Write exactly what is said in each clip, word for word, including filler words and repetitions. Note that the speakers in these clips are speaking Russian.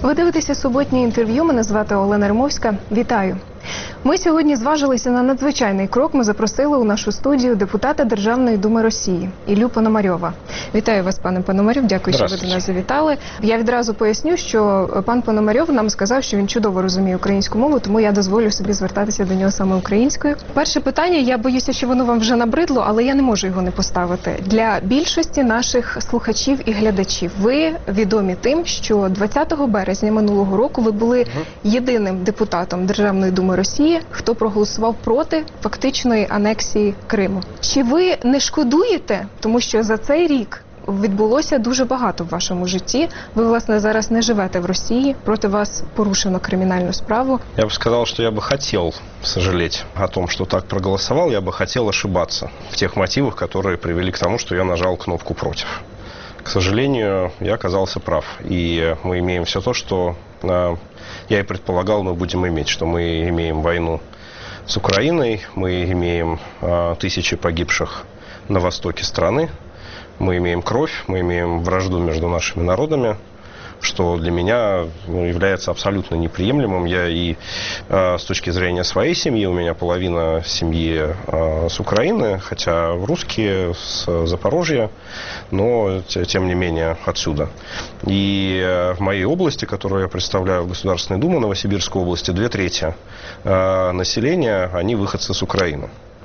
Ви дивитеся суботнє інтерв'ю. Мене звати Олена Римовська. Вітаю. Ми сьогодні зважилися на надзвичайний крок. Ми запросили у нашу студію депутата Державної думи Росії Іллю Пономарьова. Вітаю вас, пане Пономарьов. Дякую, що ви до нас завітали. Я відразу поясню, що пан Пономарьов нам сказав, що він чудово розуміє українську мову, тому я дозволю собі звертатися до нього саме українською. Перше питання, я боюся, що воно вам вже набридло, але я не можу його не поставити. Для більшості наших слухачів і глядачів ви відомі тим, що двадцятого березня минулого року ви були єдиним депутатом Державної думи Росії, хто проголосував проти фактичної анексії Криму. Чи ви не шкодуєте, тому що за цей рік відбулося дуже багато в вашому житті. Ви, власне, зараз не живете в Росії, проти вас порушено кримінальну справу. Я бы сказал, что я бы хотел сожалеть о том, что так проголосовал. Я бы хотел ошибаться в тех мотивах, которые привели к тому, что я нажал кнопку «против». К сожалению, я оказался прав. И мы имеем все то, что э, я и предполагал, мы будем иметь. Что мы имеем войну с Украиной, мы имеем э, тысячи погибших на востоке страны, мы имеем кровь, мы имеем вражду между нашими народами, что для меня ну, является абсолютно неприемлемым. Я и э, с точки зрения своей семьи, у меня половина семьи э, с Украины, хотя русские с Запорожья, но тем не менее отсюда. И э, в моей области, которую я представляю в Государственной Думе, Новосибирской области, две трети э, населения, они выходцы с Украины.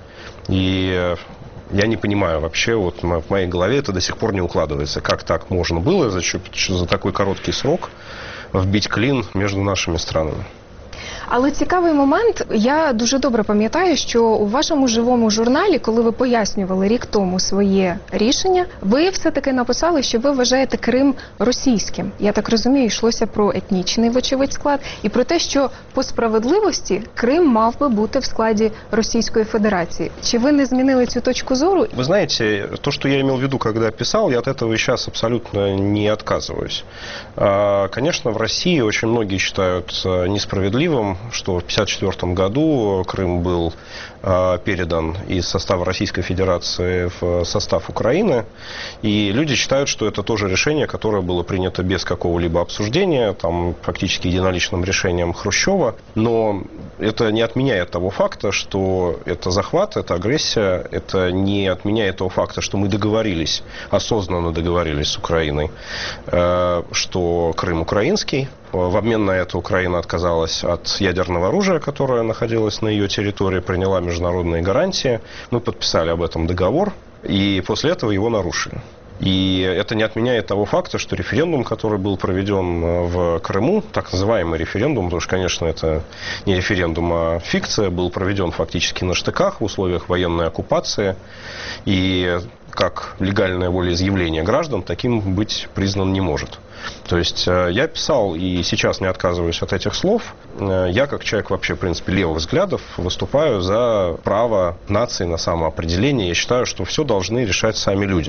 И э, я не понимаю вообще, вот в моей голове это до сих пор не укладывается. Как так можно было за, за такой короткий срок вбить клин между нашими странами? Але цікавий момент, я дуже добре пам'ятаю, що у вашому живому журналі, коли ви пояснювали рік тому своє рішення, ви все-таки написали, що ви вважаєте Крим російським. Я так розумію, йшлося про етнічний, вочевидь, склад, і про те, що по справедливості Крим мав би бути в складі Російської Федерації. Чи ви не змінили цю точку зору? Вы знаете, то, что я имел в виду, когда писал, я от этого и сейчас абсолютно не отказываюсь. Конечно, в России очень многие считают несправедливым, что в тысяча девятьсот пятьдесят четвёртом году Крым был э, передан из состава Российской Федерации в состав Украины. И люди считают, что это тоже решение, которое было принято без какого-либо обсуждения, там, фактически единоличным решением Хрущева. Но это не отменяет того факта, что это захват, это агрессия, это не отменяет того факта, что мы договорились, осознанно договорились с Украиной, э, что Крым украинский. В обмен на это Украина отказалась от ядерного оружия, которое находилось на ее территории, приняла международные гарантии. Мы подписали об этом договор, и после этого его нарушили. И это не отменяет того факта, что референдум, который был проведен в Крыму, так называемый референдум, потому что, конечно, это не референдум, а фикция, был проведен фактически на штыках в условиях военной оккупации. И как легальное волеизъявление граждан таким быть признан не может. То есть я писал и сейчас не отказываюсь от этих слов. Я, как человек вообще, в принципе, левых взглядов, выступаю за право нации на самоопределение. Я считаю, что все должны решать сами люди.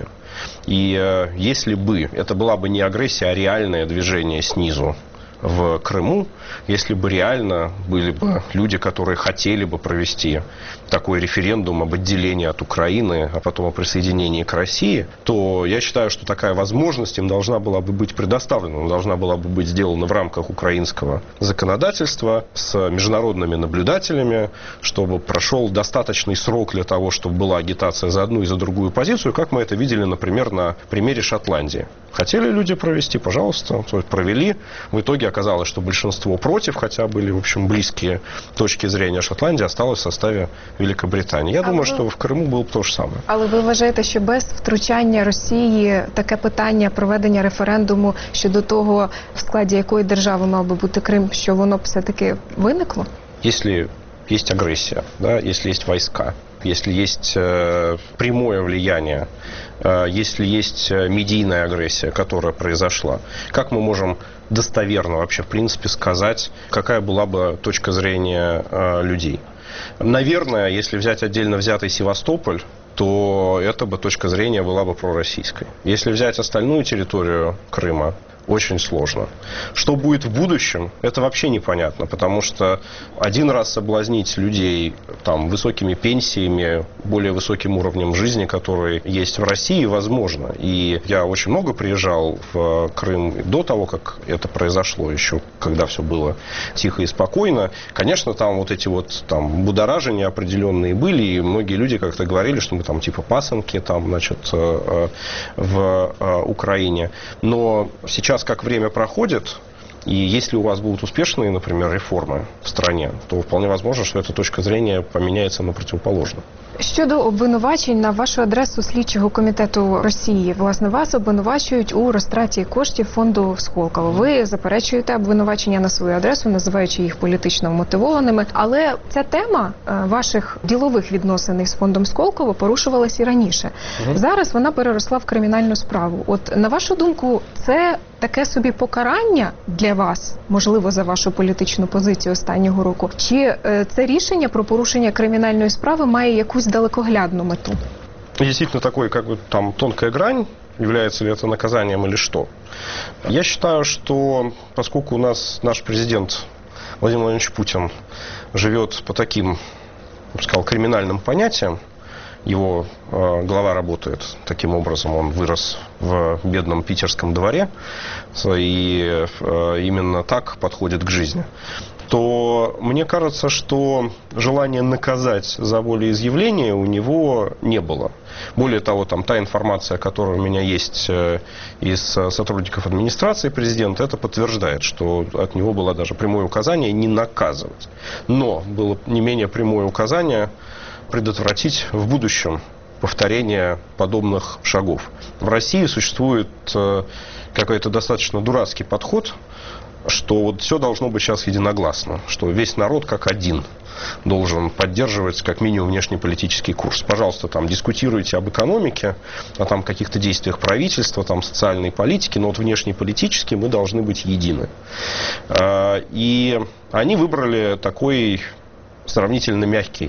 И если бы это была бы не агрессия, а реальное движение снизу в Крыму, если бы реально были бы люди, которые хотели бы провести такой референдум об отделении от Украины, а потом о присоединении к России, то я считаю, что такая возможность им должна была бы быть предоставлена, должна была бы быть сделана в рамках украинского законодательства с международными наблюдателями, чтобы прошел достаточный срок для того, чтобы была агитация за одну и за другую позицию, как мы это видели, например, на примере Шотландии. Хотели люди провести, пожалуйста, то есть провели. В итоге оказалось, что большинство против, хотя были, в общем, близкие точки зрения Шотландии, осталось в составе Великобританії. Я але думаю, ви... що в Криму було б те ж саме. Але ви вважаєте, що без втручання Росії таке питання проведення референдуму щодо того, в складі якої держави мав би бути Крим, що воно б все-таки виникло? Если есть агрессия, да, если есть войска, если есть э, прямое влияние, э, если есть медийная агрессия, которая произошла, как мы можем достоверно вообще, в принципе, сказать, какая была бы точка зрения э, людей? Наверное, если взять отдельно взятый Севастополь, то эта бы точка зрения была бы пророссийской. Если взять остальную территорию Крыма, очень сложно. Что будет в будущем, это вообще непонятно, потому что один раз соблазнить людей там, высокими пенсиями, более высоким уровнем жизни, который есть в России, возможно. И я очень много приезжал в Крым до того, как это произошло, еще когда все было тихо и спокойно. Конечно, там вот эти вот там, будоражения определенные были, и многие люди как-то говорили, что мы там типа пасынки там, значит, в Украине. Но сейчас, как время проходит, и если у вас будут успешные, например, реформи в стране, то вполне возможно, що ця точка зрения поміняється на противоположну. Щодо обвинувачень на вашу адресу слідчого комітету Росії, власне, вас обвинувачують у розтраті коштів фонду Сколково. Ви заперечуєте обвинувачення на свою адресу, називаючи їх політично вмотивованими. Але ця тема ваших ділових відносин із фондом Сколково порушувалась і раніше. Угу. Зараз вона переросла в кримінальну справу. От, на вашу думку, це таке собі покарання для вас, можливо, за вашу політичну позицію останнього року? Чи це рішення про порушення кримінальної справи має якусь далекоглядну мету? Действительно, такой, как бы, там, тонкая грань, является ли это наказанием или что. Я считаю, что поскольку у нас наш президент Владимир Владимирович Путин живет по таким, я бы сказал, криминальным понятиям, его э, глава работает таким образом, он вырос в бедном питерском дворе и э, именно так подходит к жизни, то мне кажется, что желания наказать за волеизъявление у него не было. Более того, там, та информация, которая у меня есть из сотрудников администрации президента, это подтверждает, что от него было даже прямое указание не наказывать. Но было не менее прямое указание предотвратить в будущем повторение подобных шагов. В России существует какой-то достаточно дурацкий подход, что вот все должно быть сейчас единогласно, что весь народ как один должен поддерживать как минимум внешнеполитический курс. Пожалуйста, там дискутируйте об экономике, о там каких-то действиях правительства, там социальной политики, но вот внешнеполитически мы должны быть едины. И они выбрали такой сравнительно мягкий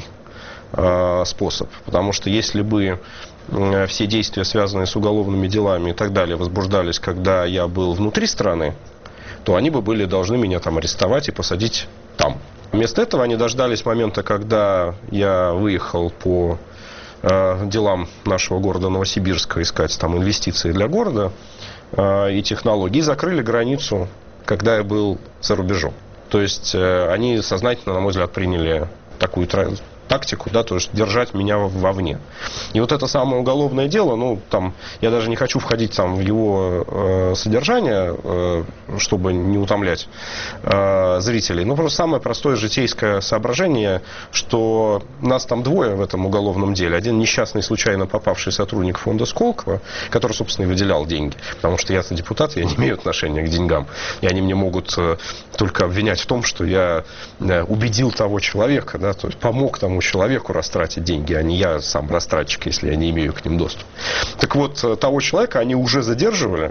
способ, потому что если бы все действия, связанные с уголовными делами и так далее, возбуждались, когда я был внутри страны, то они бы были должны меня там арестовать и посадить там. Вместо этого они дождались момента, когда я выехал по э, делам нашего города Новосибирска искать там инвестиции для города э, и технологий, и закрыли границу, когда я был за рубежом. То есть э, они сознательно, на мой взгляд, приняли такую тактику, да, то есть держать меня вовне. И вот это самое уголовное дело, ну, там, я даже не хочу входить там в его э, содержание, э, чтобы не утомлять э, зрителей, но просто самое простое житейское соображение, что нас там двое в этом уголовном деле. Один несчастный, случайно попавший сотрудник фонда Сколково, который, собственно, и выделял деньги, потому что я-то депутат, я не имею отношения к деньгам, и они мне могут э, только обвинять в том, что я э, убедил того человека, да, то есть помог тому человеку растратить деньги, а не я сам растратчик, если я не имею к ним доступа. Так вот, того человека они уже задерживали,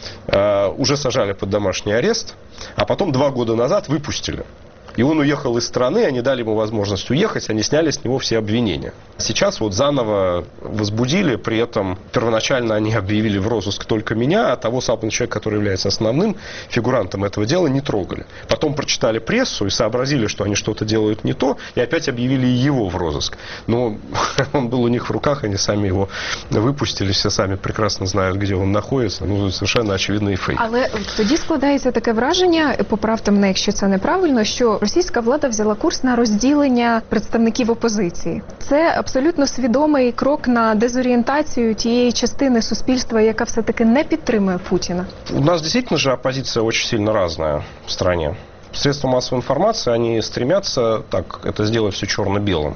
уже сажали под домашний арест, а потом два года назад выпустили. И он уехал из страны, они дали ему возможность уехать, они сняли с него все обвинения. Сейчас вот заново возбудили, при этом первоначально они объявили в розыск только меня, а того самого человека, который является основным фигурантом этого дела, не трогали. Потом прочитали прессу и сообразили, что они что-то делают не то, и опять объявили его в розыск. Но он был у них в руках, они сами его выпустили, все сами прекрасно знают, где он находится. Ну, совершенно очевидний фейк. Але тоді складається таке враження, поправте мене, якщо це неправильно, що російська влада взяла курс на розділення представників опозиції. Це абсолютно свідомий крок на дезорієнтацію тієї частини суспільства, яка все-таки не підтримує Путіна. У нас действительно же оппозиция очень сильно разная в стране. Средства массовой информации, они стремятся так, это сделать все черно-белым.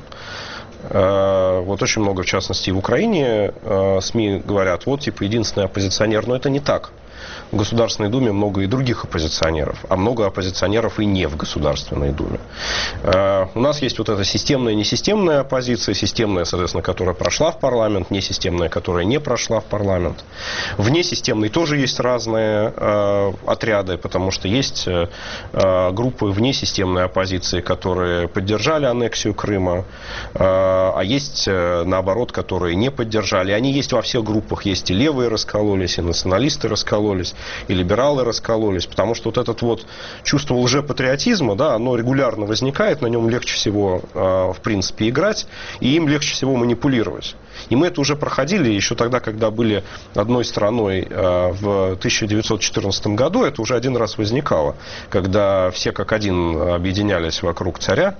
Вот очень много, в частности, и в Украине СМИ говорят, вот, типа, единственный оппозиционер, но это не так. В Государственной Думе много и других оппозиционеров, а много оппозиционеров и не в Государственной Думе. У нас есть вот эта системная и несистемная оппозиция, системная, соответственно, которая прошла в парламент, несистемная, которая не прошла в парламент. Внесистемной тоже есть разные э, отряды, потому что есть э, группы внесистемной оппозиции, которые поддержали аннексию Крыма, э, а есть, э, наоборот, которые не поддержали. Они есть во всех группах, есть и левые раскололись, и националисты раскололись. раскололись, и либералы раскололись, потому что вот это вот чувство лжепатриотизма, да, оно регулярно возникает, на нем легче всего, в принципе, играть, и им легче всего манипулировать. И мы это уже проходили еще тогда, когда были одной страной в тысяча девятьсот четырнадцатом году, это уже один раз возникало, когда все как один объединялись вокруг царя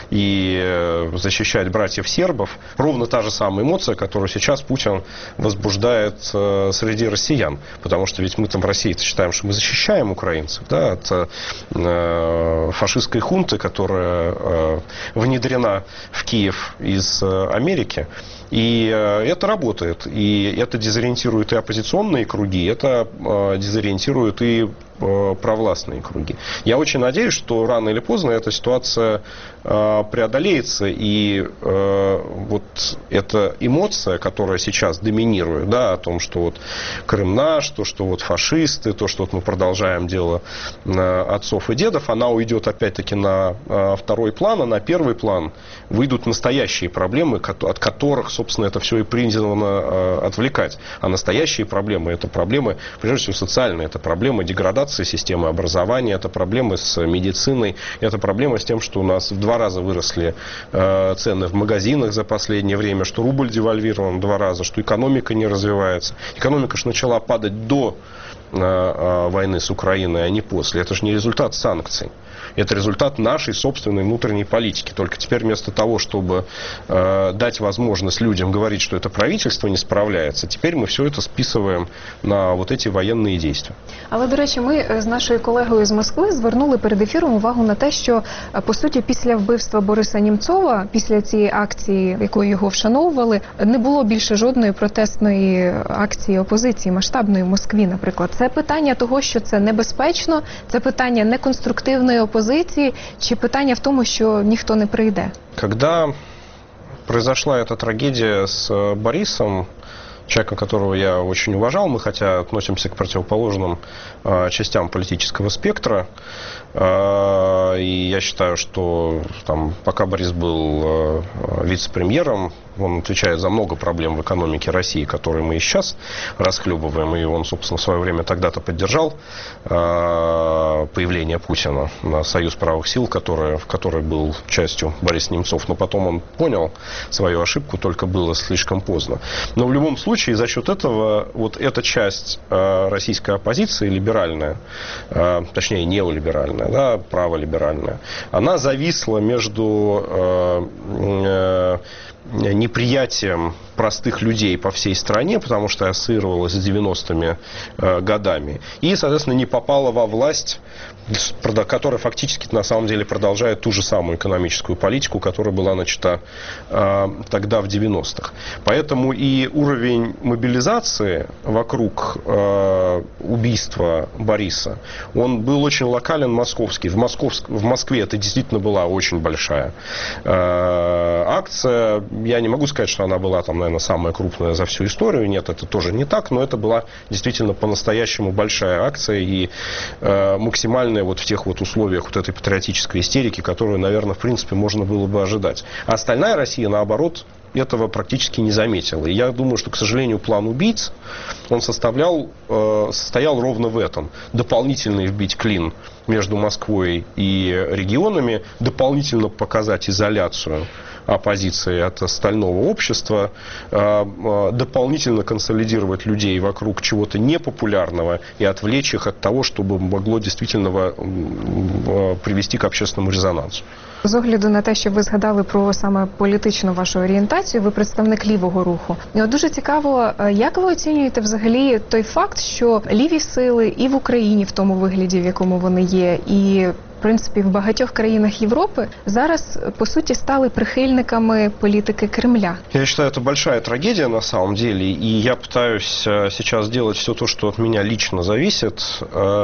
и защищать братьев сербов. Ровно та же самая эмоция, которую сейчас Путин возбуждает среди россиян. Потому что ведь мы там в России считаем, что мы защищаем украинцев, да, от фашистской хунты, которая внедрена в Киев из Америки. И это работает. И это дезориентирует и оппозиционные круги, это дезориентирует и провластные круги. Я очень надеюсь, что рано или поздно эта ситуация преодолеется, и вот эта эмоция, которая сейчас доминирует, да, о том, что вот Крым наш, то, что вот фашисты, то, что вот мы продолжаем дело отцов и дедов, она уйдет опять-таки на второй план, а на первый план выйдут настоящие проблемы, от которых, собственно, это все и призвано отвлекать. А настоящие проблемы — это проблемы, прежде всего, социальные, это проблемы деградации системы образования, это проблемы с медициной, это проблемы с тем, что у нас в два раза выросли э, цены в магазинах за последнее время, что рубль девальвирован в два раза, что экономика не развивается. Экономика же начала падать до э, э, войны с Украиной, а не после. Это же не результат санкций. Это результат нашей собственной внутренней политики. Только теперь вместо того, чтобы э, дать возможность людям говорить, что это правительство не справляється, теперь мы все это списываем на вот эти военные действия. Але, до речі, ми з нашою колегою з Москви звернули перед ефіром увагу на те, що, по суті, після вбивства Бориса Німцова, після цієї акції, якою його вшановували, не було більше жодної протестної акції опозиції, масштабної в Москві, наприклад. Це питання того, що це небезпечно, це питання неконструктивної опозиції, чи питання в тому, що ніхто не прийде? Когда произошла эта трагедия с Борисом, человека, которого я очень уважал, мы хотя относимся к противоположным э, частям политического спектра, э, и я считаю, что там, пока Борис был э, вице-премьером, он отвечает за много проблем в экономике России, которые мы и сейчас расхлебываем, и он, собственно, в свое время тогда-то поддержал э, появление Путина на Союз правых сил, который, в которой был частью Борис Немцов, но потом он понял свою ошибку, только было слишком поздно. Но в любом случае, за счет этого, вот эта часть э, российской оппозиции, либеральная, э, точнее, неолиберальная, да, праволиберальная, она зависла между э, э, неприятием простых людей по всей стране, потому что ассоциировалась с девяностыми э, годами, и, соответственно, не попала во власть, которая фактически на самом деле продолжает ту же самую экономическую политику, которая была начата э, тогда в девяностых. Поэтому и уровень мобилизации вокруг э, убийства Бориса, он был очень локален, московский. В, Московск... в Москве это действительно была очень большая э, акция. Я не могу сказать, что она была там, наверное, самая крупная за всю историю. Нет, это тоже не так, но это была действительно по-настоящему большая акция и э, максимальная вот в тех вот условиях вот этой патриотической истерики, которую, наверное, в принципе можно было бы ожидать. А остальная Россия, наоборот, этого практически не заметила. И я думаю, что, к сожалению, план убийц, он составлял, э, состоял ровно в этом. Дополнительно вбить клин между Москвой и регионами, дополнительно показать изоляцию оппозиции от остального общества, дополнительно консолидировать людей вокруг чего-то непопулярного и отвлечь их от того, чтобы могло действительно привести к общественному резонансу. З огляду на те, що ви згадали про саме політичну вашу орієнтацію, ви представник лівого руху. Дуже цікаво, як ви оцінюєте взагалі той факт, що ліві сили і в Україні в тому вигляді, в якому вони є, і в принципі в багатьох країнах Європи зараз по суті стали прихильниками політики Кремля? Я считаю, это большая трагедия на самом деле, и я пытаюсь сейчас делать все то, что от меня лично зависит,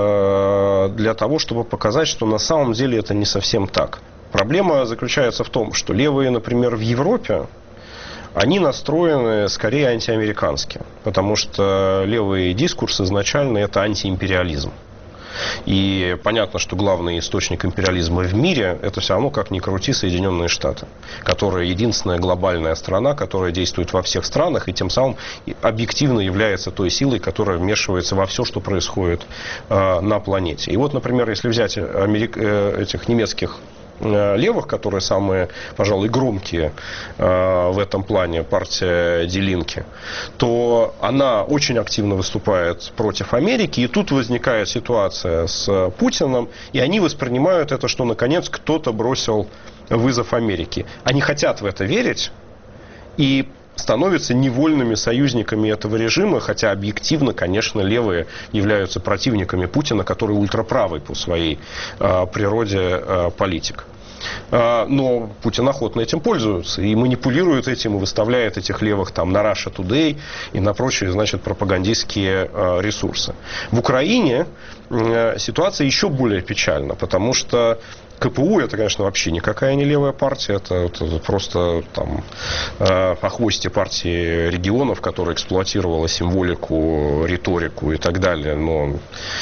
для того, чтобы показать, что на самом деле это не совсем так. Проблема заключается в том, что левые, например, в Европе, они настроены скорее антиамерикански, потому что левый дискурс изначально это антиимпериализм. И понятно, что главный источник империализма в мире – это все равно, как ни крути, Соединенные Штаты, которая единственная глобальная страна, которая действует во всех странах и тем самым объективно является той силой, которая вмешивается во все, что происходит э, на планете. И вот, например, если взять америк... э, этих немецких левых, которые самые, пожалуй, громкие э, в этом плане, партия Die Linke, то она очень активно выступает против Америки, и тут возникает ситуация с Путиным, и они воспринимают это, что наконец кто-то бросил вызов Америке. Они хотят в это верить и становятся невольными союзниками этого режима, хотя объективно, конечно, левые являются противниками Путина, который ультраправый по своей э, природе э, политик. Но Путин охотно этим пользуется и манипулирует этим, и выставляет этих левых там на Russia Today и на прочие, значит, пропагандистские ресурсы. В Украине ситуация еще более печальна, потому что КПУ это, конечно, вообще никакая не левая партия, это, это просто там охвостье партии регионов, которая эксплуатировала символику, риторику и так далее, но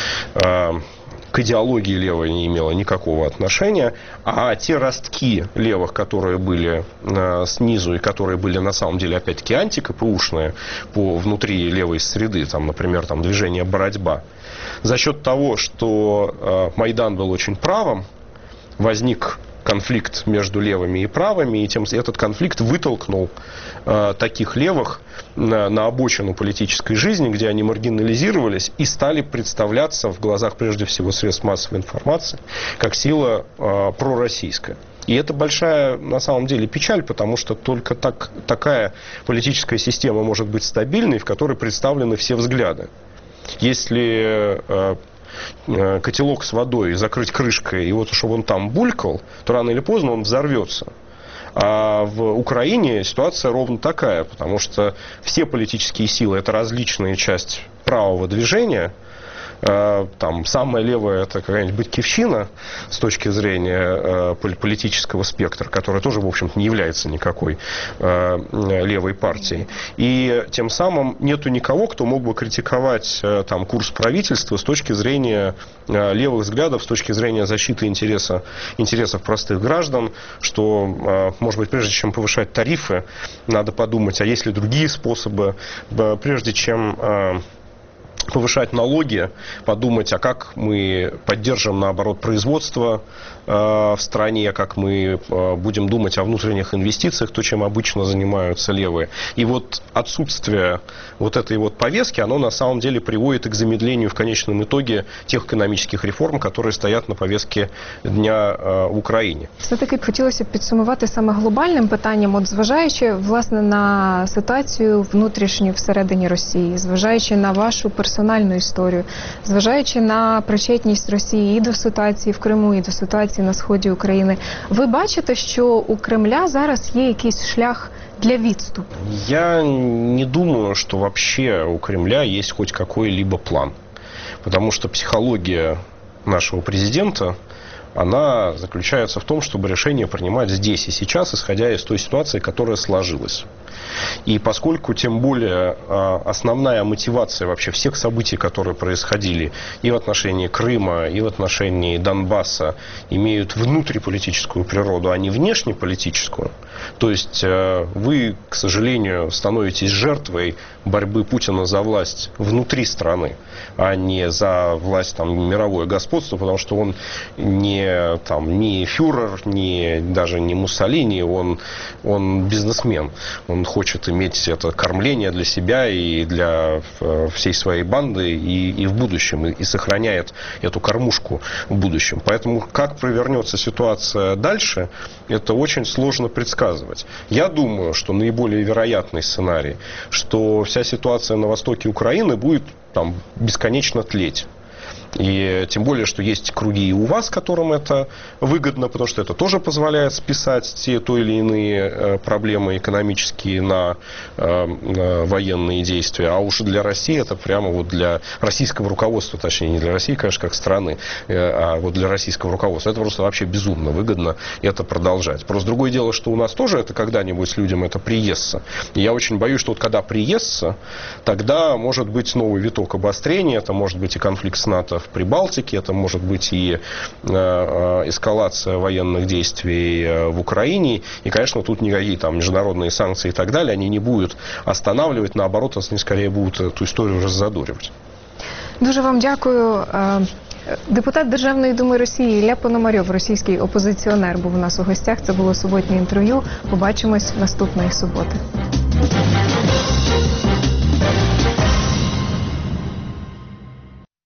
к идеологии левой не имела никакого отношения, а те ростки левых, которые были э, снизу и которые были на самом деле опять-таки антикПУшные по внутри левой среды, там, например, там, движение «Боротьба», за счет того, что э, Майдан был очень правым, возник конфликт между левыми и правыми, и тем, этот конфликт вытолкнул э, таких левых на, на обочину политической жизни, где они маргинализировались и стали представляться в глазах прежде всего средств массовой информации как сила э, пророссийская. И это большая, на самом деле, печаль, потому что только так, такая политическая система может быть стабильной, в которой представлены все взгляды. Если э, котелок с водой закрыть крышкой, и вот чтобы он там булькал, то рано или поздно он взорвется. А в Украине ситуация ровно такая, потому что все политические силы – это различная часть правого движения. Там самая левая – это какая-нибудь Батькивщина с точки зрения политического спектра, которая тоже, в общем-то, не является никакой левой партией. И тем самым нету никого, кто мог бы критиковать там курс правительства с точки зрения левых взглядов, с точки зрения защиты интереса, интересов простых граждан, что, может быть, прежде чем повышать тарифы, надо подумать, а есть ли другие способы, прежде чем повышать налоги, подумать, а как мы поддержим, наоборот, производство э, в стране, как мы э, будем думать о внутренних инвестициях, то, чем обычно занимаются левые. И вот отсутствие вот этой вот повестки, оно на самом деле приводит и к замедлению в конечном итоге тех економічних реформ, которые стоят на повестке дня э, в Україні. Все-таки хотілося б підсумувати саме глобальним питанням, от зважаючи, власне, на ситуацію внутрішню всередині Росії, зважаючи на вашу персональну історію, зважаючи на причетність Росії і до ситуації в Криму, і до ситуації на сході України, ви бачите, що у Кремля зараз є якийсь шлях для відступу? Я не думаю, что вообще у Кремля есть хоть какой-либо план. Потому что психология нашего президента, она заключается в том, чтобы решение принимать здесь и сейчас, исходя из той ситуации, которая сложилась. И поскольку, тем более, основная мотивация вообще всех событий, которые происходили и в отношении Крыма, и в отношении Донбасса, имеют внутриполитическую природу, а не внешнеполитическую, то есть вы, к сожалению, становитесь жертвой борьбы Путина за власть внутри страны, а не за власть, там, мировое господство, потому что он не, там, не фюрер, не, даже не Муссолини, он, он бизнесмен. Он хочет иметь это кормление для себя и для всей своей банды и, и в будущем, и, и сохраняет эту кормушку в будущем. Поэтому как провернется ситуация дальше, это очень сложно предсказывать. Я думаю, что наиболее вероятный сценарий, что вся ситуация на востоке Украины будет там бесконечно тлеть. И тем более, что есть круги и у вас, которым это выгодно, потому что это тоже позволяет списать те то или иные проблемы экономические на, на военные действия. А уж для России это прямо вот для российского руководства, точнее не для России, конечно, как страны, а вот для российского руководства. Это просто вообще безумно выгодно это продолжать. Просто другое дело, что у нас тоже это когда-нибудь людям это приестся. И я очень боюсь, что вот когда приестся, тогда может быть новый виток обострения, это может быть и конфликт с НАТО в Прибалтике, это может быть и эскалация военных действий в Украине. И, конечно, тут никакие там международные санкции и так далее, они не будут останавливать, наоборот, они скорее будут эту историю раззадоривать. Дуже вам дякую. Депутат Державної думи Росії Ілля Пономарьов, російський опозиціонер, був у нас у гостях. Це було суботнє інтерв'ю. Побачимось наступної суботи.